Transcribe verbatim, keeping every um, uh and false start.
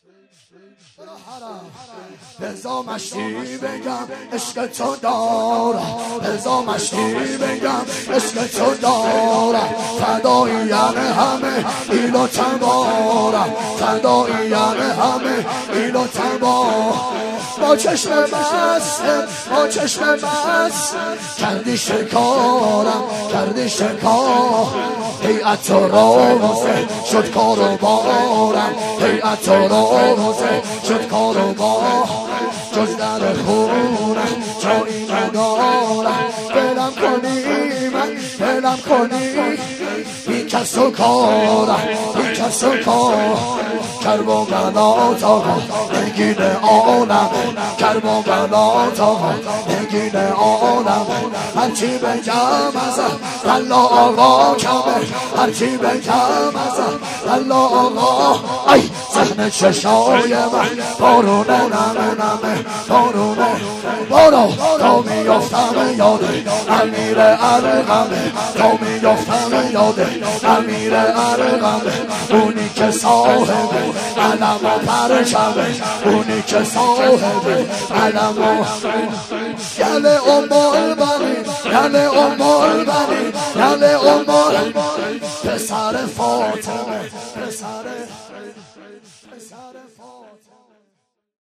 بزا مشتی بگم عشق تو دارم، بزا مشتی بگم عشق تو دارم، فداییان همه ایل و تبارم، فداییان همه ایل و تبارم. با چشم بست با چشم بست کردی شکارم، کردی شکار. هیئت و روزه شد کار و بارم، هیئت و روزه شد کار و بار. جز در خونم جایی ندارم، دلم کنی من دلم کنی بی کس و کارم، بی کس و کار. کرب و بلات آقا نگین عالم، کرب و بلات آقا نگین عالم. هرچی بگم ازم الله آقا کمه، هرچی بگم ازم الله آقا. ای زخم چشای من بارونه نمه نمه بارونه بارو تا میافتم یاده امیر ارقمه، تا میافتم یاده امیر ارقمه. اونی که صاحب علم و پرچمه، اونی که صاحب علم و گل امال بنی، گل امال بنی، گل امال پسر فاطمه، پسر پسر فاطمه.